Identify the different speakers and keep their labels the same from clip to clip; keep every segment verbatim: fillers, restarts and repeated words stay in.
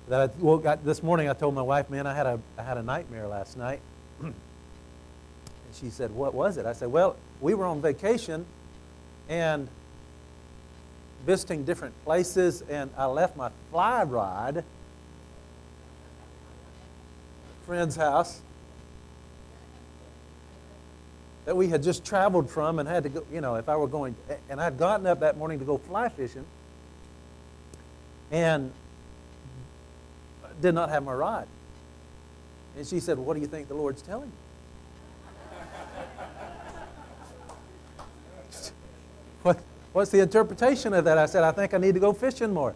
Speaker 1: that I woke up this morning. I told my wife, "Man, I had a I had a nightmare last night." And she said, "What was it?" I said, "Well, we were on vacation and visiting different places, and I left my fly rod at a friend's house that we had just traveled from and had to go, you know, if I were going, and I'd gotten up that morning to go fly fishing and did not have my rod." And she said, "What do you think the Lord's telling you?" What, what's the interpretation of that? I said, "I think I need to go fishing more."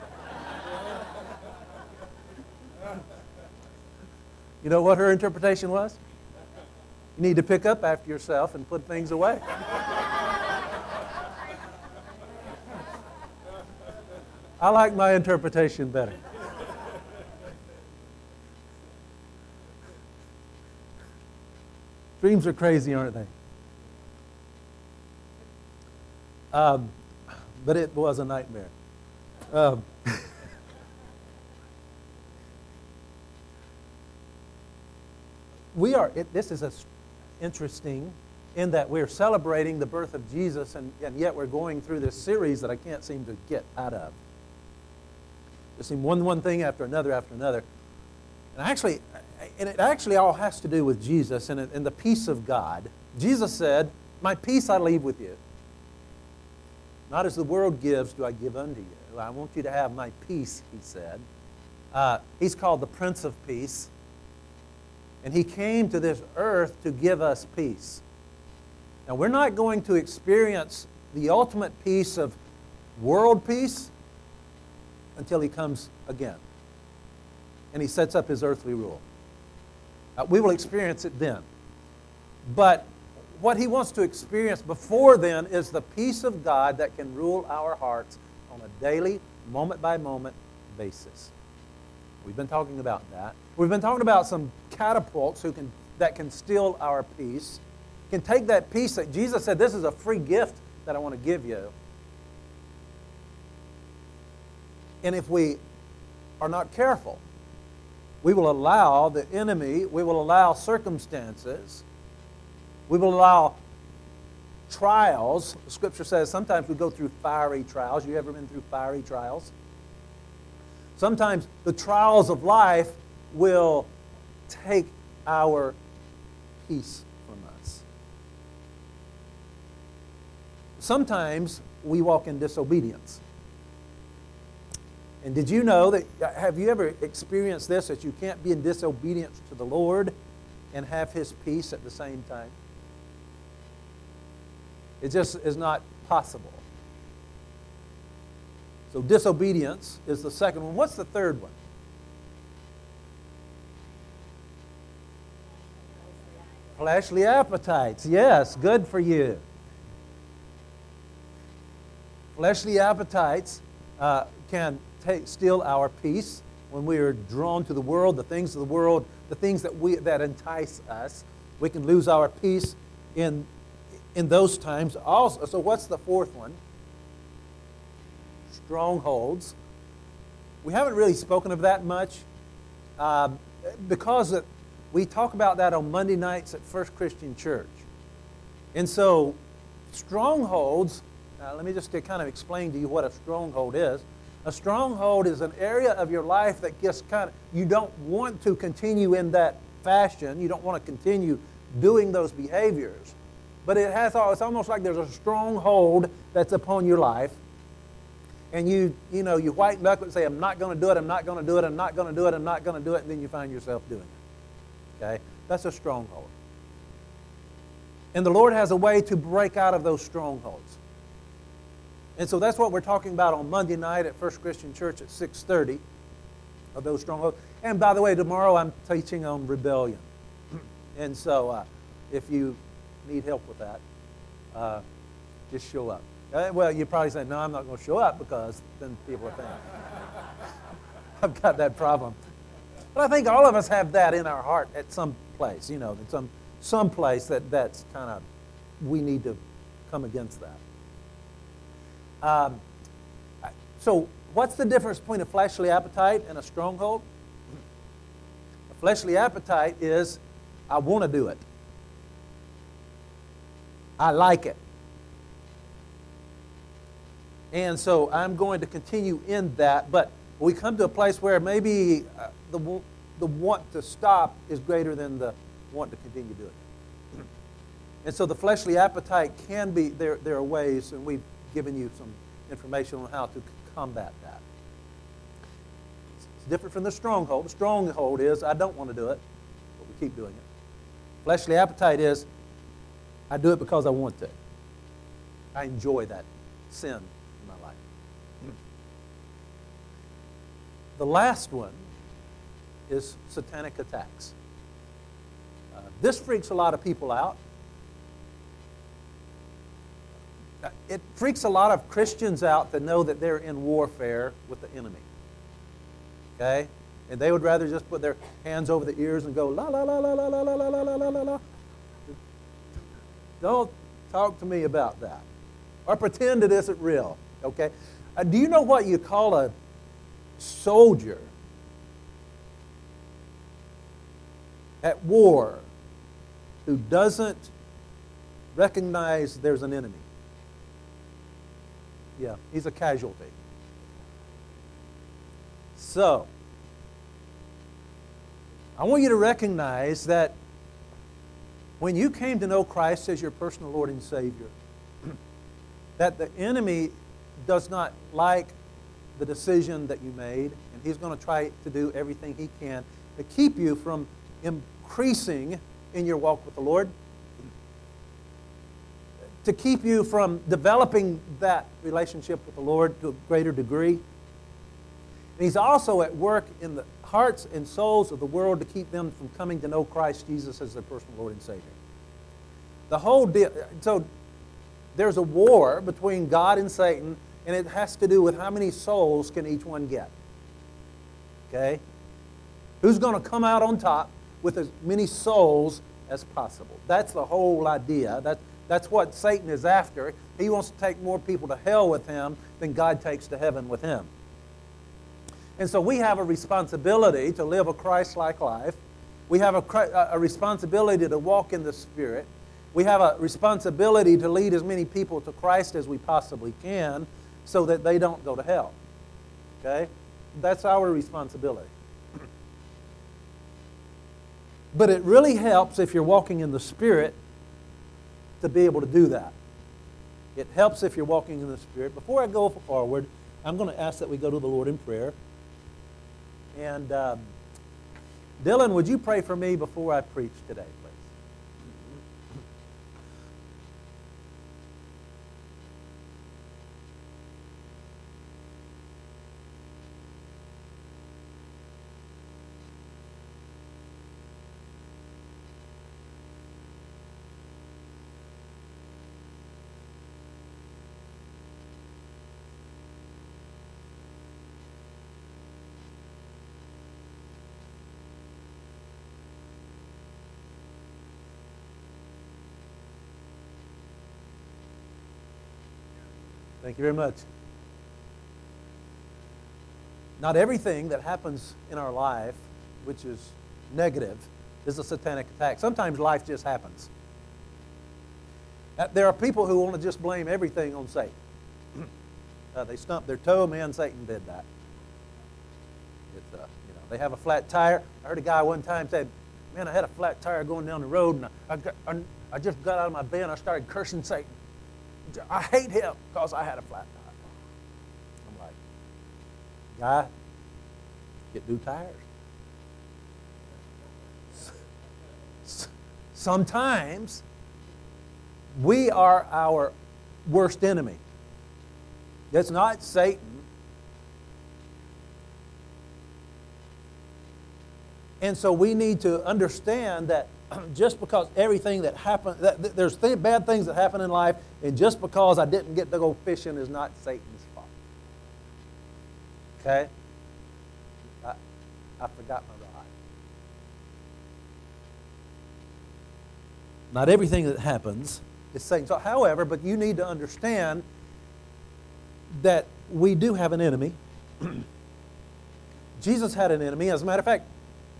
Speaker 1: You know what her interpretation was? You need to pick up after yourself and put things away. I like my interpretation better. Dreams are crazy, aren't they? Um, but it was a nightmare. Um, we are. It, this is a, interesting in that we're celebrating the birth of Jesus, and, and yet we're going through this series that I can't seem to get out of. Just seem one one thing after another after another, and actually, and it actually all has to do with Jesus and, and the peace of God. Jesus said, "My peace I leave with you. Not as the world gives do I give unto you. I want you to have my peace," he said. Uh, he's called the Prince of Peace. And he came to this earth to give us peace. Now, we're not going to experience the ultimate peace of world peace until he comes again. And he sets up his earthly rule. Uh, we will experience it then. But what he wants to experience before then is the peace of God that can rule our hearts on a daily, moment-by-moment basis. We've been talking about that. We've been talking about some catapults who can that can steal our peace, can take that peace that Jesus said, "This is a free gift that I want to give you." And if we are not careful, we will allow the enemy, we will allow circumstances, we will allow trials. The Scripture says sometimes we go through fiery trials. You ever been through fiery trials? Sometimes the trials of life will take our peace from us. Sometimes we walk in disobedience. And did you know that, have you ever experienced this, that you can't be in disobedience to the Lord and have His peace at the same time? It just is not possible. So disobedience is the second one. What's the third one? Fleshly appetites. Yes, good for you. Fleshly appetites uh, can take, steal our peace when we are drawn to the world, the things of the world, the things that we that entice us. We can lose our peace in in those times also. So what's the fourth one? Strongholds. We haven't really spoken of that much uh, because it, we talk about that on Monday nights at First Christian Church. And so strongholds, uh, let me just to kind of explain to you what a stronghold is. A stronghold is an area of your life that just kind of, you don't want to continue in that fashion. You don't want to continue doing those behaviors. But it has, it's almost like there's a stronghold that's upon your life. And you, you know, you white knuckle and say, "I'm not going to do it, I'm not going to do it, I'm not going to do it, I'm not going to do it," and then you find yourself doing it. Okay? That's a stronghold. And the Lord has a way to break out of those strongholds. And so that's what we're talking about on Monday night at First Christian Church at six thirty, of those strongholds. And by the way, tomorrow I'm teaching on rebellion. And so uh, if you need help with that, uh, just show up. Uh, well, you probably say, "No, I'm not going to show up," because then people are thinking, I've got that problem. But I think all of us have that in our heart at some place, you know, in some, some place that, that's kind of, we need to come against that. Um, so what's the difference between a fleshly appetite and a stronghold? A fleshly appetite is, I want to do it. I like it. And so I'm going to continue in that, but we come to a place where maybe uh, the, the want to stop is greater than the want to continue doing it. And so the fleshly appetite can be, there, there are ways, and we've given you some information on how to combat that. It's different from the stronghold. The stronghold is, I don't want to do it, but we keep doing it. Fleshly appetite is, I do it because I want to. I enjoy that sin in my life. The last one is satanic attacks. Uh, this freaks a lot of people out. It freaks a lot of Christians out to know that they're in warfare with the enemy. Okay? And they would rather just put their hands over the ears and go, la, la, la, la, la, la, la, la, la, la, la, la. Don't talk to me about that. Or pretend it isn't real. Okay? Uh, do you know what you call a soldier at war who doesn't recognize there's an enemy? Yeah, he's a casualty. So, I want you to recognize that when you came to know Christ as your personal Lord and Savior, that the enemy does not like the decision that you made, and he's going to try to do everything he can to keep you from increasing in your walk with the Lord, to keep you from developing that relationship with the Lord to a greater degree. And he's also at work in the hearts and souls of the world to keep them from coming to know Christ Jesus as their personal Lord and Savior. The whole deal, so there's a war between God and Satan, and it has to do with how many souls can each one get. Okay? Who's going to come out on top with as many souls as possible? That's the whole idea. That, that's what Satan is after. He wants to take more people to hell with him than God takes to heaven with him. And so we have a responsibility to live a Christ-like life. We have a, a responsibility to walk in the Spirit. We have a responsibility to lead as many people to Christ as we possibly can so that they don't go to hell. Okay? That's our responsibility. But it really helps if you're walking in the Spirit to be able to do that. It helps if you're walking in the Spirit. Before I go forward, I'm going to ask that we go to the Lord in prayer. And um, Dylan, would you pray for me before I preach today, please? Thank you very much. Not everything that happens in our life, which is negative, is a satanic attack. Sometimes life just happens. There are people who want to just blame everything on Satan. uh, they stumped their toe, man, Satan did that. It's, uh, you know, they have a flat tire. I heard a guy one time say, man, I had a flat tire going down the road, and I, got, I, I just got out of my bed and I started cursing Satan. I hate him because I had a flat tire. I'm like, guy, get new tires. Sometimes we are our worst enemy. It's not Satan. And so we need to understand that just because everything that happened, that, there's th- bad things that happen in life, and just because I didn't get to go fishing is not Satan's fault. Okay? I, I forgot my rod. Not everything that happens is Satan. So, however, but you need to understand that we do have an enemy. Jesus had an enemy. As a matter of fact,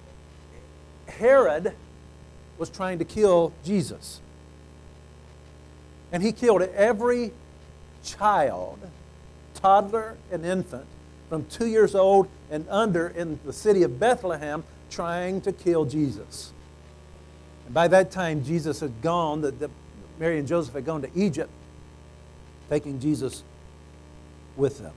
Speaker 1: Herod was trying to kill Jesus. And he killed every child, toddler and infant, from two years old and under in the city of Bethlehem, trying to kill Jesus. And by that time, Jesus had gone, the, the, Mary and Joseph had gone to Egypt, taking Jesus with them.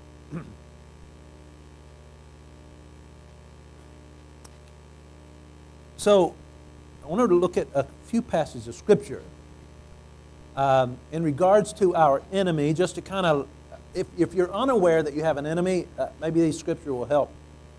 Speaker 1: So, I wanted to look at a few passages of Scripture um, in regards to our enemy, just to kind of, if, if you're unaware that you have an enemy, uh, maybe these Scripture will help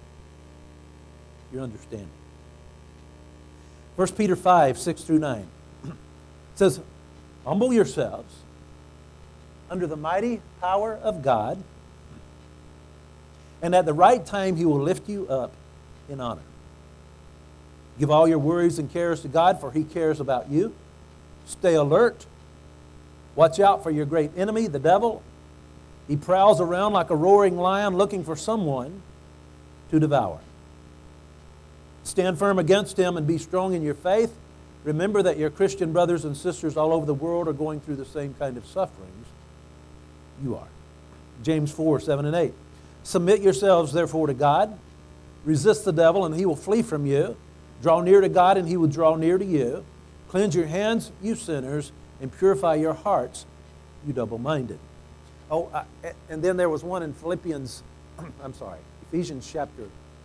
Speaker 1: your understanding. First Peter five, six through nine. It says, "Humble yourselves under the mighty power of God, and at the right time He will lift you up in honor. Give all your worries and cares to God, for He cares about you. Stay alert. Watch out for your great enemy, the devil. He prowls around like a roaring lion looking for someone to devour. Stand firm against him and be strong in your faith. Remember that your Christian brothers and sisters all over the world are going through the same kind of sufferings you are." James four, seven and eight. "Submit yourselves therefore to God. Resist the devil and he will flee from you. Draw near to God and He will draw near to you. Cleanse your hands, you sinners, and purify your hearts, you double-minded." Oh, uh, and then there was one in Philippians, I'm sorry, Ephesians chapter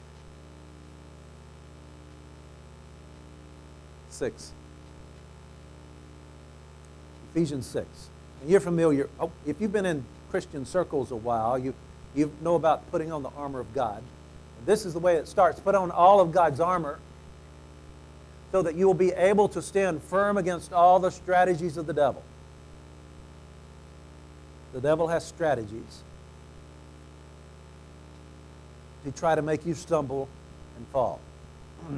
Speaker 1: six. Ephesians six. And you're familiar, oh, if you've been in Christian circles a while, you, you know about putting on the armor of God. This is the way it starts. Put on all of God's armor, so that you will be able to stand firm against all the strategies of the devil. The devil has strategies to try to make you stumble and fall. It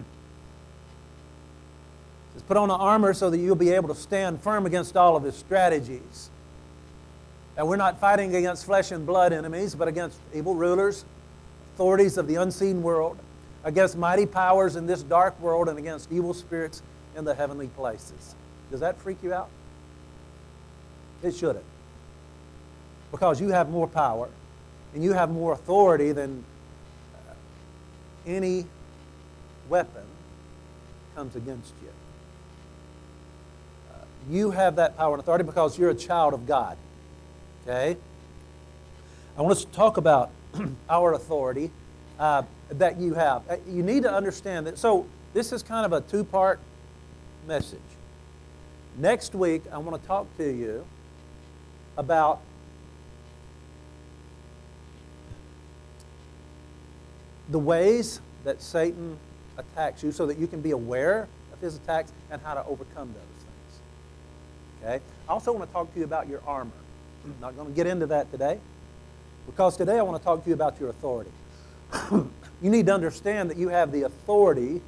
Speaker 1: says, put on the armor so that you'll be able to stand firm against all of his strategies. Now, we're not fighting against flesh and blood enemies, but against evil rulers, authorities of the unseen world, against mighty powers in this dark world, and against evil spirits in the heavenly places. Does that freak you out? It shouldn't. Because you have more power and you have more authority than any weapon comes against you. Uh, you have that power and authority because you're a child of God. Okay? I want us to talk about our authority uh, that you have. You need to understand that. So this is kind of a two-part message. Next week, I want to talk to you about the ways that Satan attacks you so that you can be aware of his attacks and how to overcome those things. Okay? I also want to talk to you about your armor. I'm not going to get into that today, because today I want to talk to you about your authority. You need to understand that you have the authority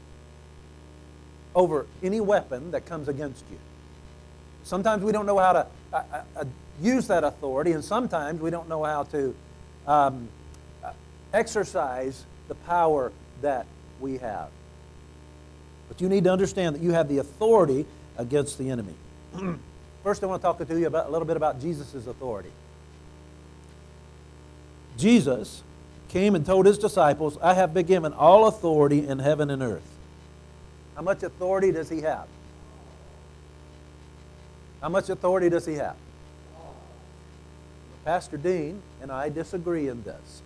Speaker 1: over any weapon that comes against you. Sometimes we don't know how to uh, uh, use that authority, and sometimes we don't know how to um, exercise the power that we have. But you need to understand that you have the authority against the enemy. First, I want to talk to you about, a little bit about Jesus' authority. Jesus came and told his disciples, "I have been given all authority in heaven and earth." How much authority does he have? How much authority does he have? Pastor Dean and I disagree in this.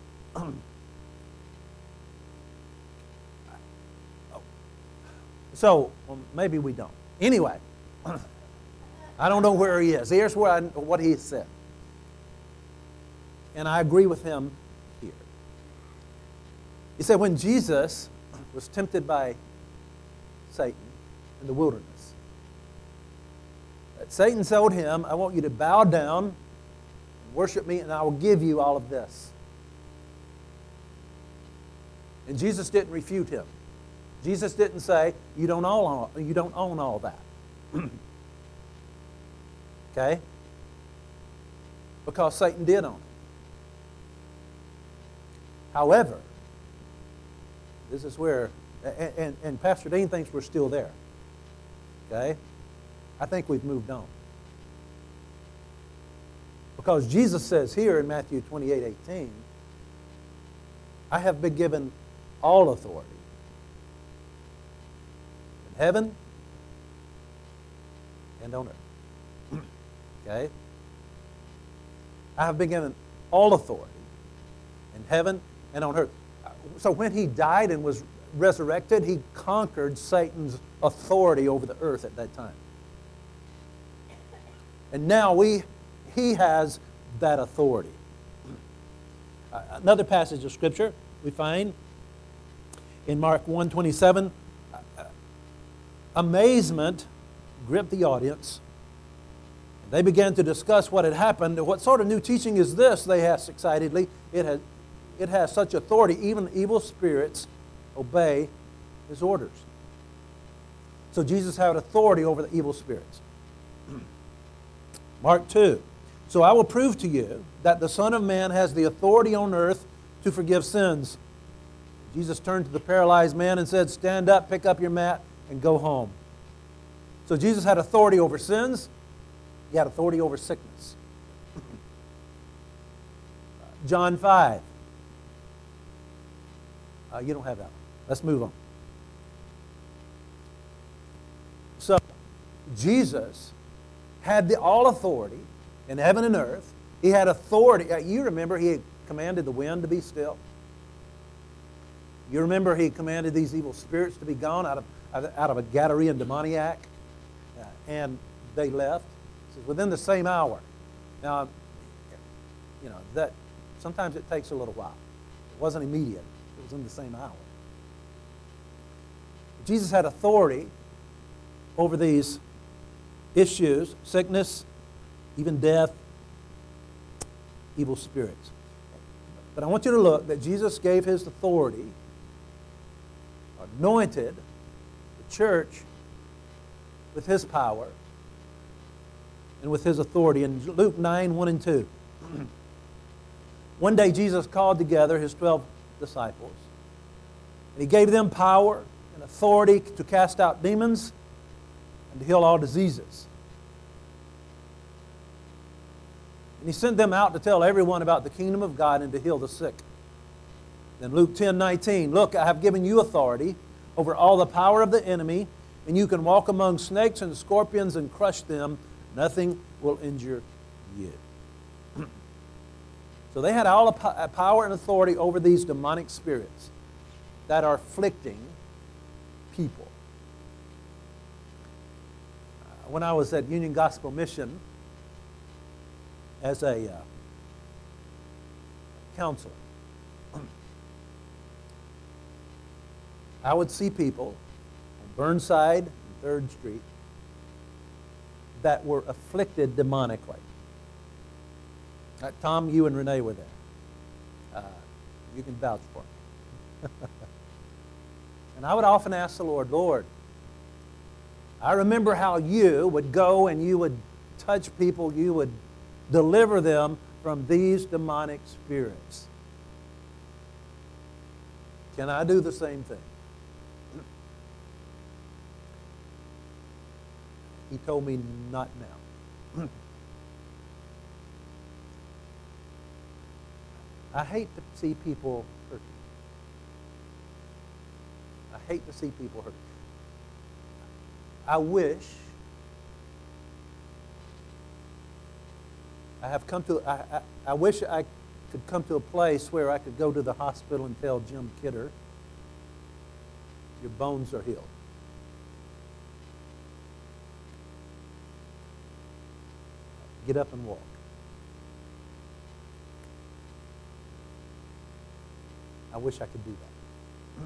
Speaker 1: So, well, maybe we don't. Anyway, I don't know where he is. Here's where I, what he said. And I agree with him here. He said when Jesus was tempted by Satan in the wilderness, that Satan told him, "I want you to bow down and worship me, and I will give you all of this." And Jesus didn't refute him. Jesus didn't say, you don't own all, you don't own all that. Okay? Because Satan did own However, this is where, and, and, and Pastor Dean thinks we're still there. Okay? I think we've moved on. Because Jesus says here in Matthew twenty-eight eighteen, I have been given all authority in heaven and on earth. Okay? I have been given all authority in heaven and on earth. So when he died and was resurrected, he conquered Satan's authority over the earth at that time. And now we, he has that authority. Uh, another passage of Scripture we find in Mark one twenty-seven, uh, amazement gripped the audience. They began to discuss what had happened. What sort of new teaching is this? They asked excitedly. It has, it has such authority, even evil spirits obey his orders. So Jesus had authority over the evil spirits. Mark two. So I will prove to you that the Son of Man has the authority on earth to forgive sins. Jesus turned to the paralyzed man and said, stand up, pick up your mat, and go home. So Jesus had authority over sins. He had authority over sickness. John five. Uh, you don't have that one. Let's move on. So, Jesus had the all authority in heaven and earth. He had authority. Uh, you remember he commanded the wind to be still. You remember he commanded these evil spirits to be gone out of, out of a Gadarene demoniac. Uh, and they left. It says, within the same hour. Now, you know, that sometimes it takes a little while. It wasn't immediate. It was in the same hour. Jesus had authority over these issues, sickness, even death, evil spirits. But I want you to look that Jesus gave his authority, anointed the church with his power and with his authority. In Luke nine, one and two. One day Jesus called together his twelve disciples. And he gave them power and authority to cast out demons and to heal all diseases. And he sent them out to tell everyone about the kingdom of God and to heal the sick. Then Luke ten, nineteen, look, I have given you authority over all the power of the enemy, and you can walk among snakes and scorpions and crush them. Nothing will injure you. So they had all the power and authority over these demonic spirits that are afflicting people. When I was at Union Gospel Mission as a uh, counselor, I would see people on Burnside and third Street that were afflicted demonically. Uh, Tom, you and Renee were there. Uh, you can vouch for me. And I would often ask the Lord, Lord, I remember how you would go and you would touch people, you would deliver them from these demonic spirits. Can I do the same thing? He told me, not now. I hate to see people hurt. I hate to see people hurt. I wish I have come to, I, I, I wish I could come to a place where I could go to the hospital and tell Jim Kidder, your bones are healed. Get up and walk. I wish I could do that.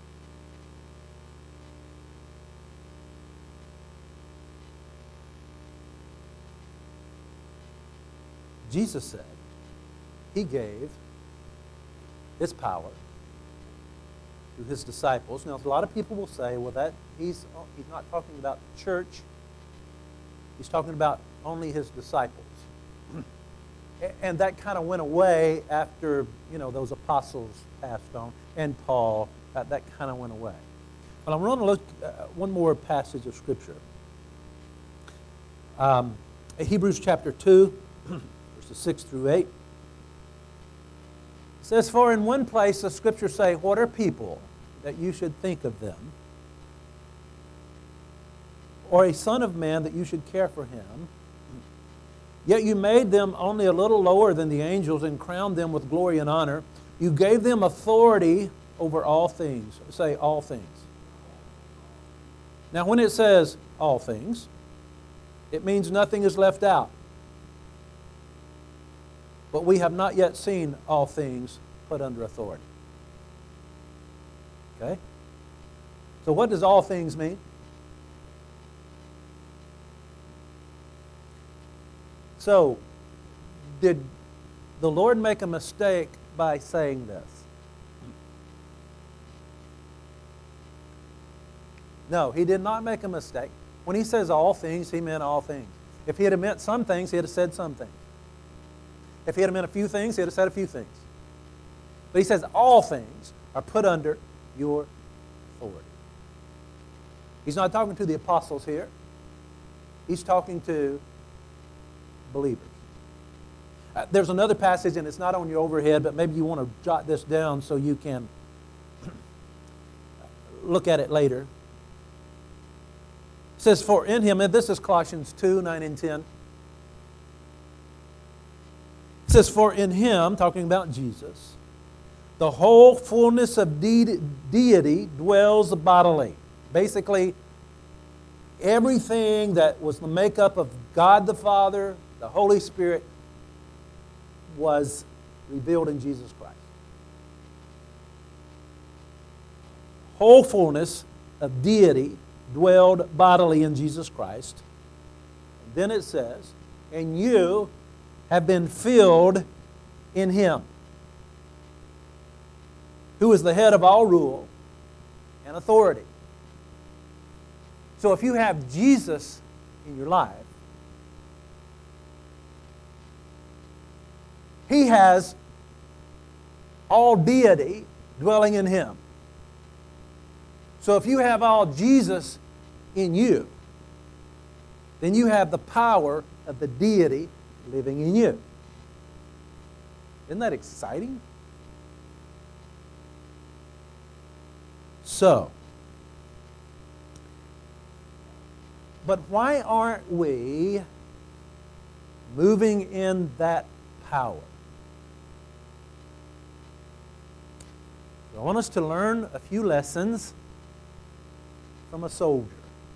Speaker 1: Jesus said he gave his power to his disciples. Now, a lot of people will say, well, that he's, he's not talking about the church. He's talking about only his disciples. And that kind of went away after, you know, those apostles passed on, and Paul, that, that kind of went away. But I'm going to look at one more passage of Scripture. Um, Hebrews chapter two, verses six through eight. It says, "For in one place the Scriptures say, what are people that you should think of them? Or a son of man that you should care for him? Yet you made them only a little lower than the angels and crowned them with glory and honor. You gave them authority over all things." Say, all things. Now, when it says all things, it means nothing is left out. But we have not yet seen all things put under authority. Okay? So what does all things mean? So, did the Lord make a mistake by saying this? No, He did not make a mistake. When He says all things, He meant all things. If He had meant some things, He had said some things. If He had meant a few things, He had said a few things. But He says all things are put under your authority. He's not talking to the apostles here. He's talking to believers. Uh, there's another passage, and it's not on your overhead, but maybe you want to jot this down so you can look at it later. It says, "For in Him," and this is Colossians two, nine and ten. It says, "For in Him," talking about Jesus, "the whole fullness of de- deity dwells bodily." Basically, everything that was the makeup of God the Father, the Holy Spirit, was revealed in Jesus Christ. Whole fullness of deity dwelled bodily in Jesus Christ. And then it says, "And you have been filled in Him, who is the head of all rule and authority." So if you have Jesus in your life, He has all deity dwelling in Him. So if you have all Jesus in you, then you have the power of the deity living in you. Isn't that exciting? So, but why aren't we moving in that power? I want us to learn a few lessons from a soldier.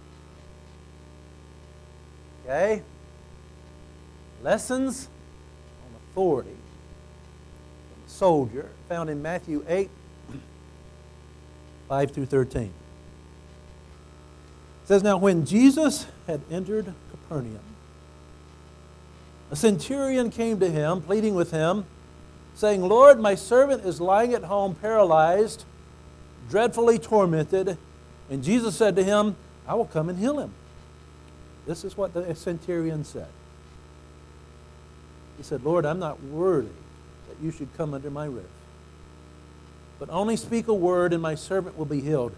Speaker 1: Okay? Lessons on authority from a soldier, found in Matthew eight, five through thirteen. It says, "Now when Jesus had entered Capernaum, a centurion came to Him, pleading with Him, saying, 'Lord, my servant is lying at home paralyzed, dreadfully tormented.' And Jesus said to him, 'I will come and heal him.'" This is what the centurion said. He said, "Lord, I'm not worthy that you should come under my roof. But only speak a word, and my servant will be healed.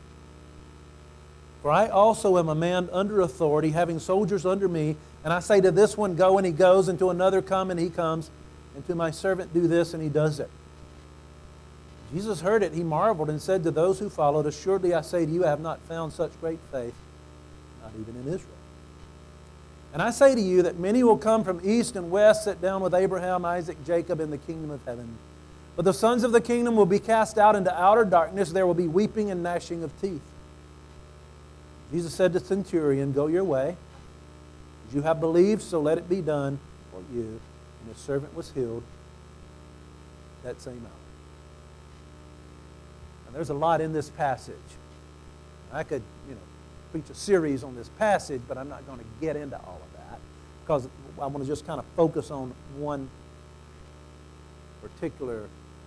Speaker 1: For I also am a man under authority, having soldiers under me. And I say to this one, go, and he goes, and to another, come, and he comes. And to my servant, do this, and he does it." Jesus heard it. He marveled and said to those who followed, "Assuredly I say to you, I have not found such great faith, not even in Israel. And I say to you that many will come from east and west, sit down with Abraham, Isaac, Jacob in the kingdom of heaven. But the sons of the kingdom will be cast out into outer darkness. There will be weeping and gnashing of teeth." Jesus said to the centurion, "Go your way. As you have believed, so let it be done for you." And his servant was healed that same hour. And there's a lot in this passage. I could, you know, preach a series on this passage, but I'm not going to get into all of that because I want to just kind of focus on one particular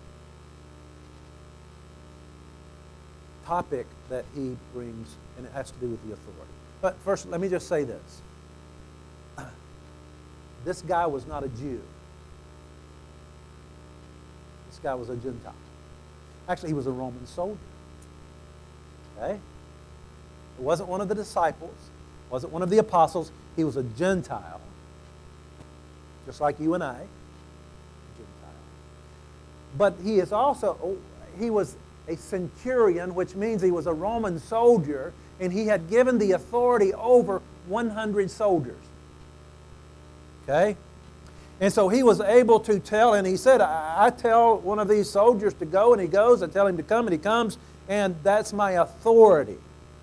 Speaker 1: topic that he brings, and it has to do with the authority. But first, let me just say this. This guy was not a Jew. guy was a Gentile. Actually, he was a Roman soldier. Okay? It wasn't one of the disciples. It wasn't one of the apostles. He was a Gentile. Just like you and I. Gentile. But he is also, he was a centurion, which means he was a Roman soldier, and he had given the authority over one hundred soldiers. Okay? And so he was able to tell, and he said, I, I tell one of these soldiers to go, and he goes. I tell him to come, and he comes, and that's my authority.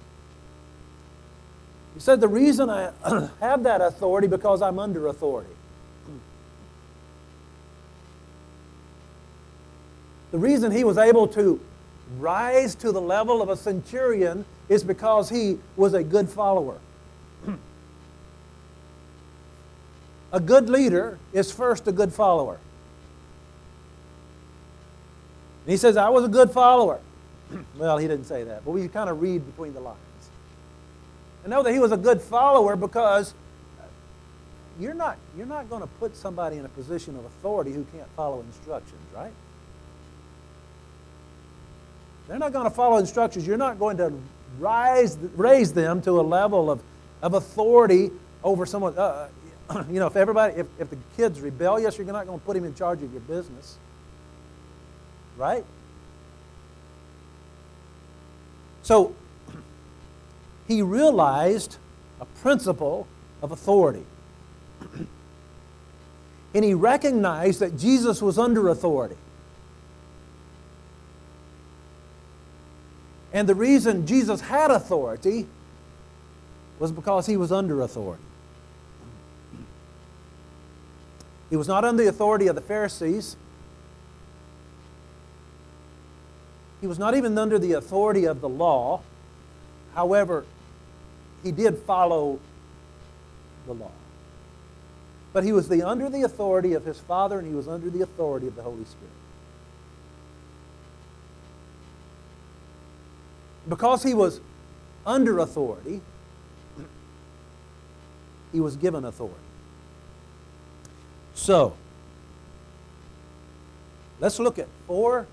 Speaker 1: He said, the reason I have that authority because I'm under authority. The reason he was able to rise to the level of a centurion is because he was a good follower. A good leader is first a good follower. And he says, I was a good follower. Well, he didn't say that, but we kind of read between the lines. And know that he was a good follower because you're not, you're not going to put somebody in a position of authority who can't follow instructions, right? They're not going to follow instructions. You're not going to rise, raise them to a level of, of authority over someone. Uh, you know, if everybody, if, if the kid's rebellious, you're not going to put him in charge of your business. Right? So, he realized a principle of authority. And he recognized that Jesus was under authority. And the reason Jesus had authority was because he was under authority. He was not under the authority of the Pharisees. He was not even under the authority of the law. However, he did follow the law. But he was the, under the authority of his Father, and he was under the authority of the Holy Spirit. Because he was under authority, he was given authority. So, let's look at four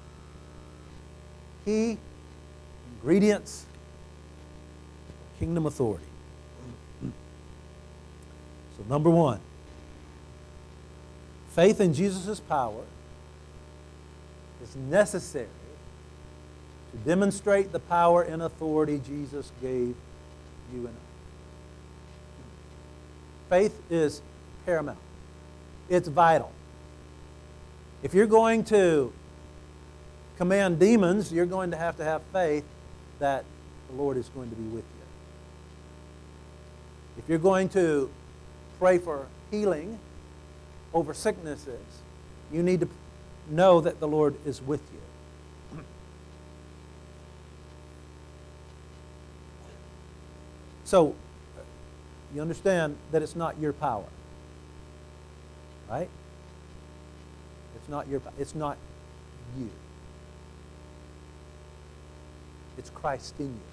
Speaker 1: key ingredients of kingdom authority. So, number one, faith in Jesus' power is necessary to demonstrate the power and authority Jesus gave you and I. Faith is paramount. It's vital. If you're going to command demons, you're going to have to have faith that the Lord is going to be with you. If you're going to pray for healing over sicknesses, you need to know that the Lord is with you. So, you understand that it's not your power. Right? It's not your, it's not you. It's Christ in you.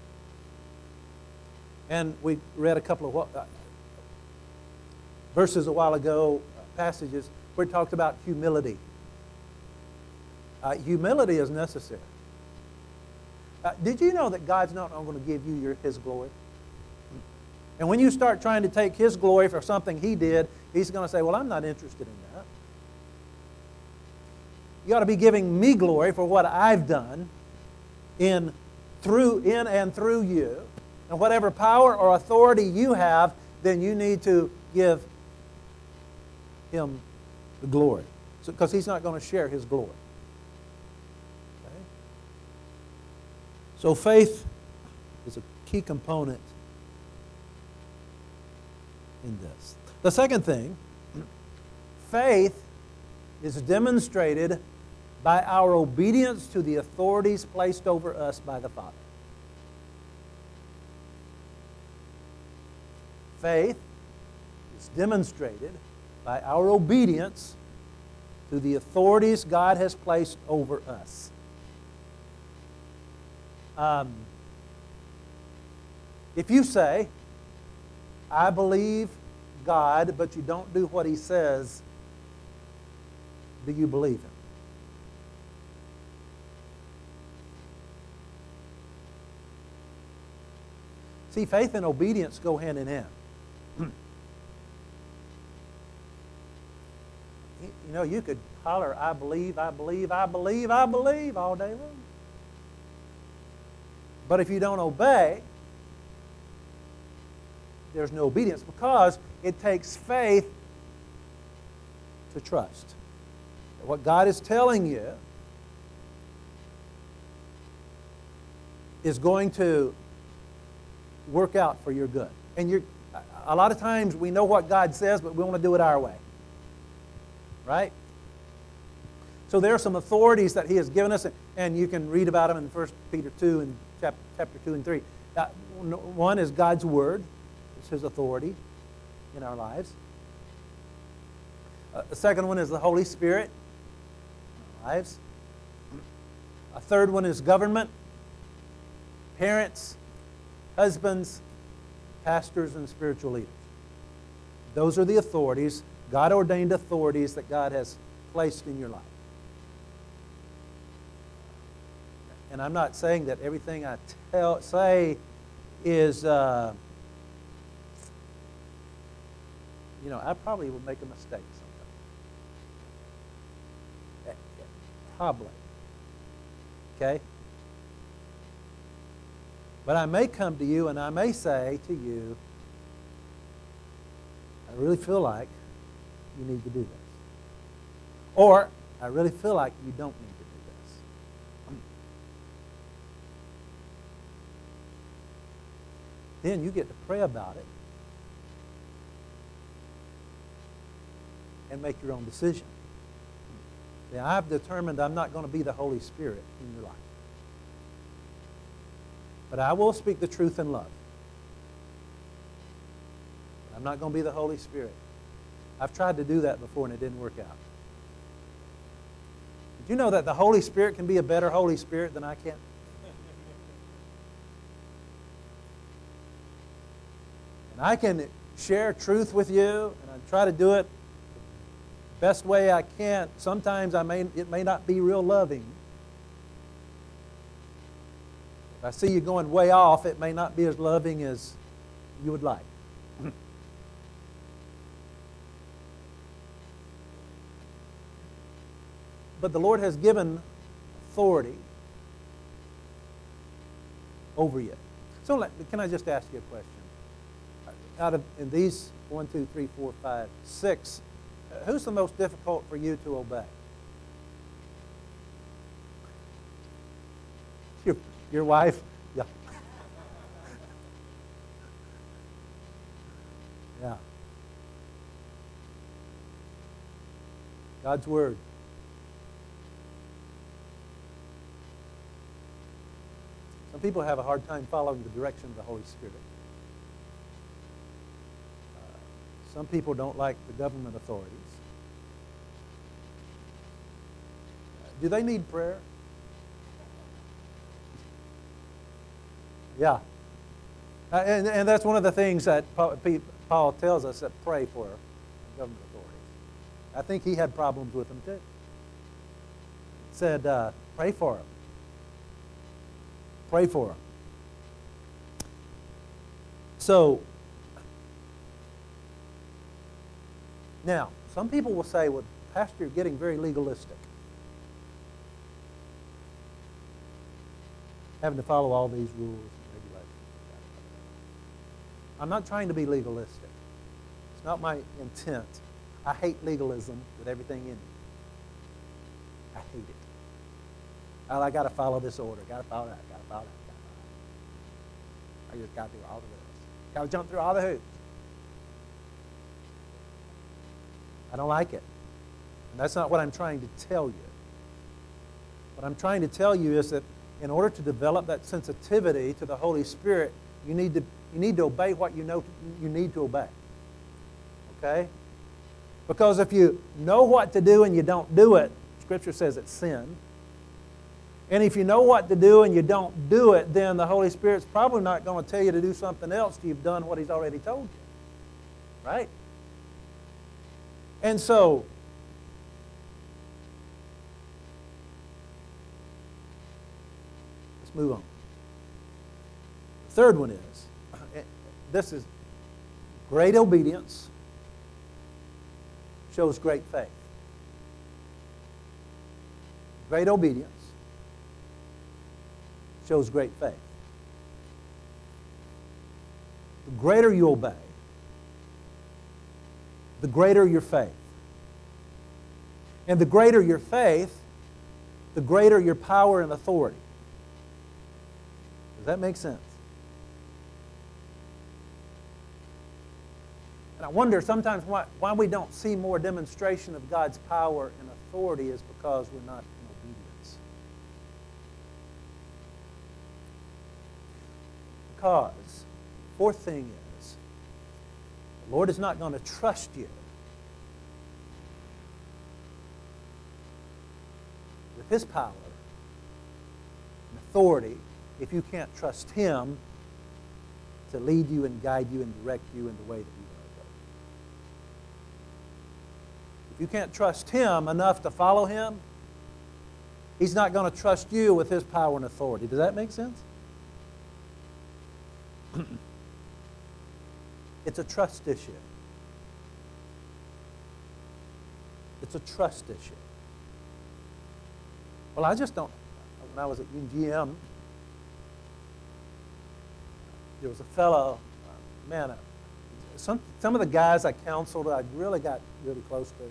Speaker 1: And we read a couple of uh, verses a while ago, uh, passages, where it talked about humility. Uh, humility is necessary. Uh, did you know that God's not going to give you your, His glory? And when you start trying to take His glory for something He did, He's going to say, well, I'm not interested in that. You ought to be giving me glory for what I've done in, through, in and through you. And whatever power or authority you have, then you need to give Him the glory. Because so, He's not going to share His glory. Okay? So faith is a key component in this. The second thing, faith is demonstrated by our obedience to the authorities placed over us by the Father. Faith is demonstrated by our obedience to the authorities God has placed over us. Um, if you say, I believe God, but you don't do what He says, do you believe Him? See, faith and obedience go hand in hand. You know, you could holler, I believe, I believe, I believe, I believe all day long. But if you don't obey, there's no obedience, because it takes faith to trust. What God is telling you is going to work out for your good. And you're, a lot of times we know what God says, but we want to do it our way. Right? So there are some authorities that He has given us, and you can read about them in First Peter two and chapter two and three. Uh, one is God's Word. It's His authority in our lives. Uh, the second one is the Holy Spirit in our lives. A third one is government, parents, husbands, pastors, and spiritual leaders. Those are the authorities, God-ordained authorities that God has placed in your life. And I'm not saying that everything I tell, say is, uh, you know, I probably would make a mistake sometimes. Probably. Okay? But I may come to you and I may say to you, I really feel like you need to do this. Or, I really feel like you don't need to do this. Then you get to pray about it and make your own decision. Now, I've determined I'm not going to be the Holy Spirit in your life. But I will speak the truth in love. I'm not going to be the Holy Spirit. I've tried to do that before and it didn't work out. Did you know that the Holy Spirit can be a better Holy Spirit than I can? And I can share truth with you, and I try to do it the best way I can. Sometimes I may, it may not be real loving. If I see you going way off, it may not be as loving as you would like. But the Lord has given authority over you. So let, can I just ask you a question? Out of in these one, two, three, four, five, six, uh, who's the most difficult for you to obey? Your, your wife? Yeah. Yeah. God's Word. Some people have a hard time following the direction of the Holy Spirit. Uh, some people don't like the government authorities. Uh, do they need prayer? Yeah. Uh, and, and that's one of the things that Paul, Paul tells us, that pray for government authorities. I think he had problems with them too. He said, uh, pray for them. Pray for them. So, now, some people will say, well, Pastor, you're getting very legalistic. Having to follow all these rules and regulations. I'm not trying to be legalistic. It's not my intent. I hate legalism with everything in me. I hate it. Oh, I got to follow this order. Got to follow that. Got to follow that. Got to follow that. I just got to do all the rules. Got to jump through all the hoops. I don't like it. And that's not what I'm trying to tell you. What I'm trying to tell you is that in order to develop that sensitivity to the Holy Spirit, you need to you need to obey what you know you need to obey. Okay? Because if you know what to do and you don't do it, Scripture says it's sin. And if you know what to do and you don't do it, then the Holy Spirit's probably not going to tell you to do something else till you've done what He's already told you. Right? And so, let's move on. The third one is, this is great obedience shows great faith. Great obedience shows great faith. The greater you obey, the greater your faith. And the greater your faith, the greater your power and authority. Does that make sense? And I wonder sometimes why, why we don't see more demonstration of God's power and authority is because we're not in obedience. Because, fourth thing is, the Lord is not going to trust you with His power and authority if you can't trust Him to lead you and guide you and direct you in the way that you want to go. If you can't trust Him enough to follow Him, He's not going to trust you with His power and authority. Does that make sense? It's a trust issue. It's a trust issue. Well, I just don't. When I was at U G M, there was a fellow, man, uh, some, some of the guys I counseled, I really got really close to.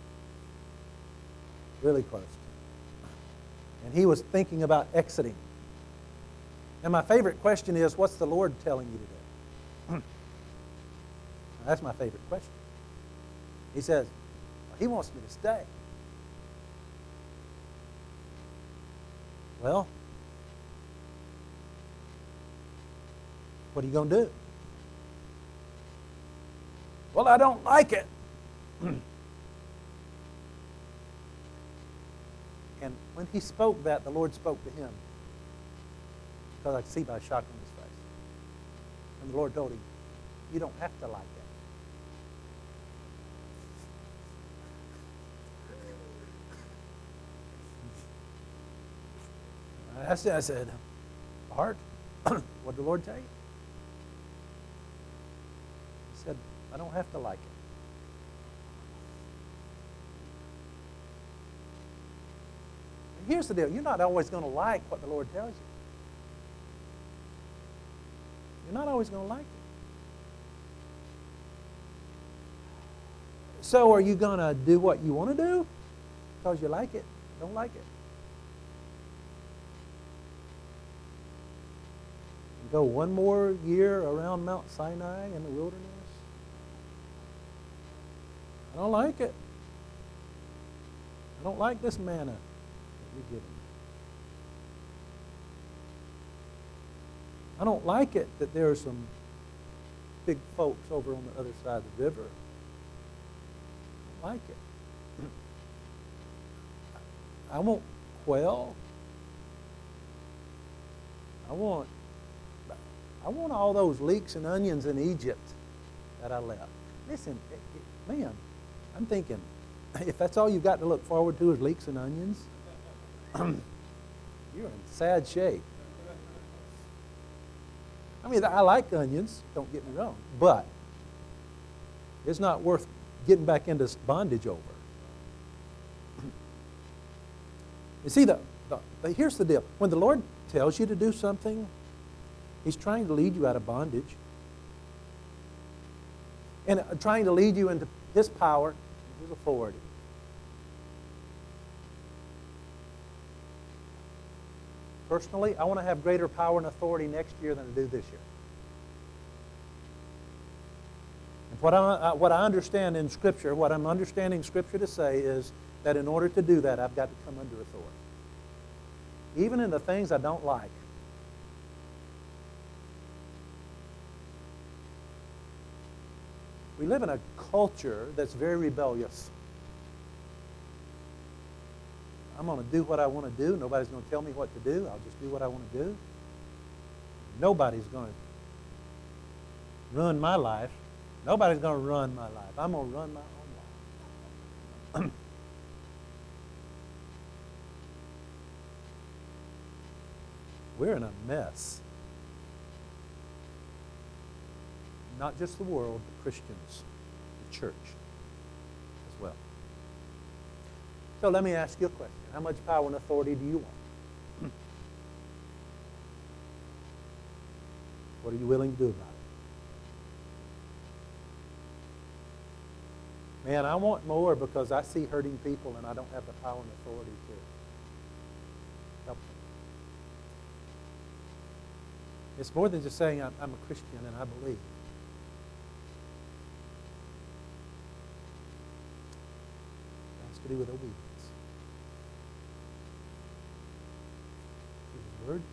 Speaker 1: Really close to. And he was thinking about exiting. And my favorite question is, what's the Lord telling you to do? That's my favorite question. He says, well, He wants me to stay. Well, what are you going to do? Well, I don't like it. And when he spoke that, the Lord spoke to him. Because I could see by shock on his face. And the Lord told him, you don't have to like it. I said, I said, Art, what did the Lord tell you? He said, I don't have to like it. And here's the deal. You're not always going to like what the Lord tells you. You're not always going to like it. So are you going to do what you want to do because you like it? Don't like it. Go one more year around Mount Sinai in the wilderness? I don't like it. I don't like this manna that you're giving me. I don't like it that there are some big folks over on the other side of the river. I don't like it. I want quail. I want I want all those leeks and onions in Egypt that I left. Listen, it, it, man, I'm thinking, if that's all you've got to look forward to is leeks and onions, you're in sad shape. I mean, I like onions, don't get me wrong, but it's not worth getting back into bondage over. You see, the, the, the, here's the deal. When the Lord tells you to do something, He's trying to lead you out of bondage and trying to lead you into His power, His authority. Personally, I want to have greater power and authority next year than I do this year. And what I, what I understand in Scripture, what I'm understanding Scripture to say is that in order to do that, I've got to come under authority. Even in the things I don't like. We live in a culture that's very rebellious. I'm going to do what I want to do. Nobody's going to tell me what to do. I'll just do what I want to do. Nobody's going to ruin my life. Nobody's going to run my life. I'm going to run my own life. We're in a mess. not just the world, but Christians, the church as well. So let me ask you a question. How much power and authority do you want? What are you willing to do about it? Man, I want more because I see hurting people and I don't have the power and authority to help them. It's more than just saying I'm, I'm a Christian and I believe. It has to do with obedience. To His Word,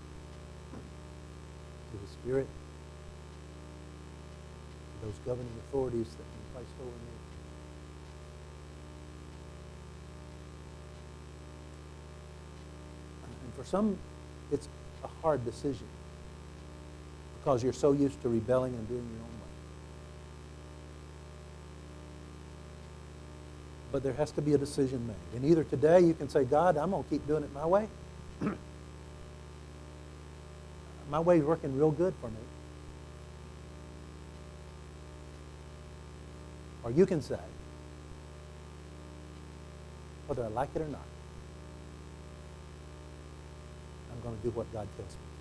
Speaker 1: to His Spirit, to those governing authorities that have been placed over me. And for some, it's a hard decision because you're so used to rebelling and doing your own way. But there has to be a decision made. And either today you can say, God, I'm going to keep doing it my way. My way's working real good for me. Or you can say, whether I like it or not, I'm going to do what God tells me.